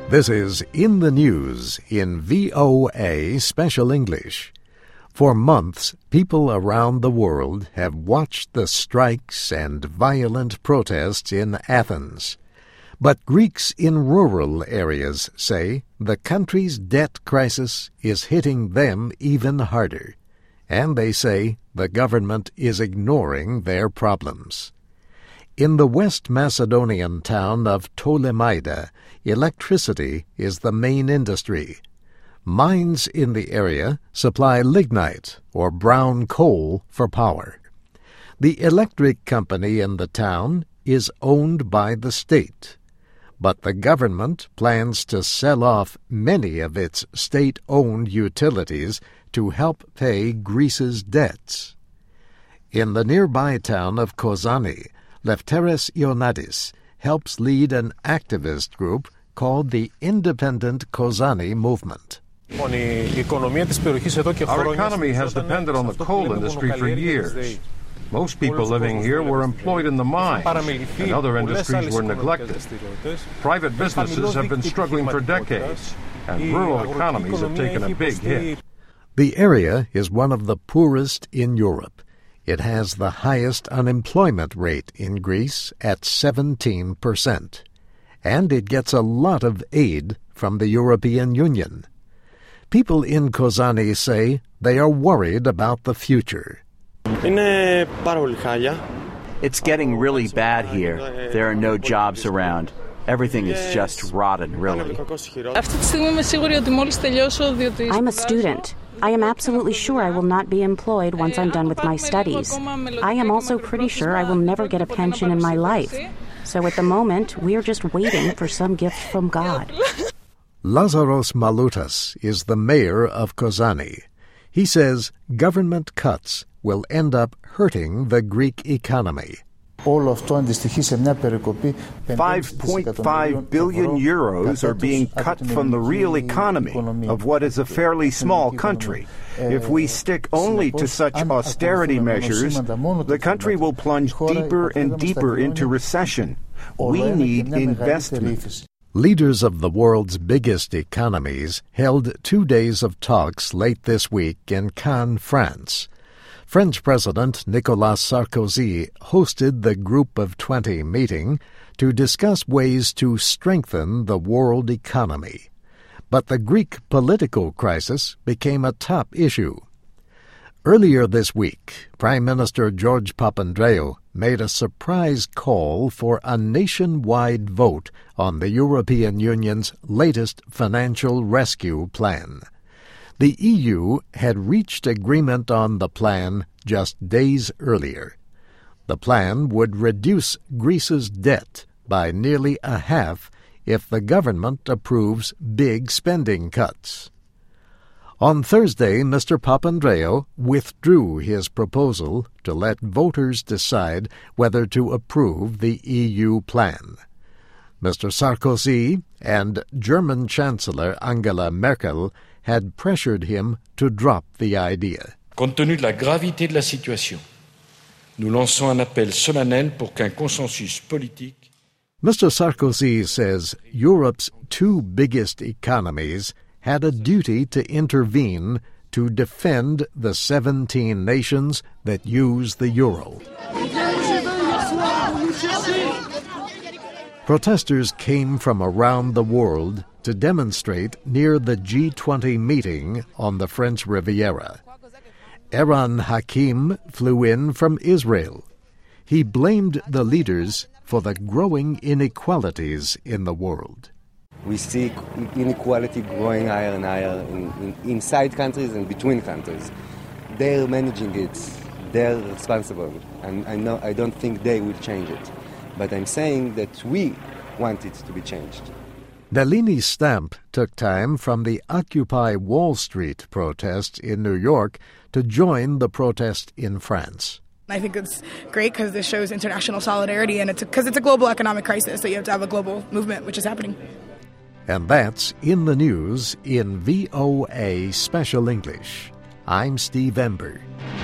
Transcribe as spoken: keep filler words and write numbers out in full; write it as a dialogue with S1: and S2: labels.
S1: This is In the News in V O A Special English. For months, people around the world have watched the strikes and violent protests in Athens. But Greeks in rural areas say the country's debt crisis is hitting them even harder, and they say the government is ignoring their problems. In the West Macedonian town of Ptolemida, electricity is the main industry. Mines in the area supply lignite, or brown coal, for power. The electric company in the town is owned by the state, but the government plans to sell off many of its state-owned utilities to help pay Greece's debts. In the nearby town of Kozani, Lefteris Ioannidis helps lead an activist group called the Independent Kozani Movement.
S2: Our economy has depended on the coal industry for years. Most people living here were employed in the mines, and other industries were neglected. Private businesses have been struggling for decades, and rural economies have taken a big hit.
S1: The area is one of the poorest in Europe. It has the highest unemployment rate in Greece at seventeen percent, and it gets a lot of aid from the European Union. People in Kozani say they are worried about the future.
S3: It's getting really bad here. There are no jobs around. Everything is just rotten, really.
S4: I'm a student. I am absolutely sure I will not be employed once I'm done with my studies. I am also pretty sure I will never get a pension in my life. So at the moment, we're just waiting for some gift from God.
S1: Lazaros Maloutas is the mayor of Kozani. He says government cuts will end up hurting the Greek economy.
S5: five
S6: point five billion euros are being cut from the real economy of what is a fairly small country. If we stick only to such austerity measures, the country will plunge deeper and deeper into recession. We need investment.
S1: Leaders of the world's biggest economies held two days of talks late this week in Cannes, France. French President Nicolas Sarkozy hosted the Group of twenty meeting to discuss ways to strengthen the world economy. But the Greek political crisis became a top issue. Earlier this week, Prime Minister George Papandreou made a surprise call for a nationwide vote on the European Union's latest financial rescue plan. The E U had reached agreement on the plan just days earlier. The plan would reduce Greece's debt by nearly a half if the government approves big spending cuts. On Thursday, Mister Papandreou withdrew his proposal to let voters decide whether to approve the E U plan. Mister Sarkozy and German Chancellor Angela Merkel had pressured him to drop the idea.
S7: Compte tenu de la gravité de la situation, nous lançons un appel solennel pour qu'un consensus politique.
S1: Mister Sarkozy says Europe's two biggest economies had a duty to intervene to defend the seventeen nations that use the euro. Protesters came from around the world to demonstrate near the G twenty meeting on the French Riviera. Eran Hakim flew in from Israel. He blamed the leaders for the growing inequalities in the world.
S8: We see inequality growing higher and higher in, in, inside countries and between countries. They're managing it. They're responsible. And I, know, I don't think they will change it. But I'm saying that we want it to be changed.
S1: Nalini Stamp took time from the Occupy Wall Street protest in New York to join the protest in France.
S9: I think it's great because this shows international solidarity, and it's because it's a global economic crisis that you have to have a global movement, which is happening.
S1: And that's In the News in V O A Special English. I'm Steve Ember.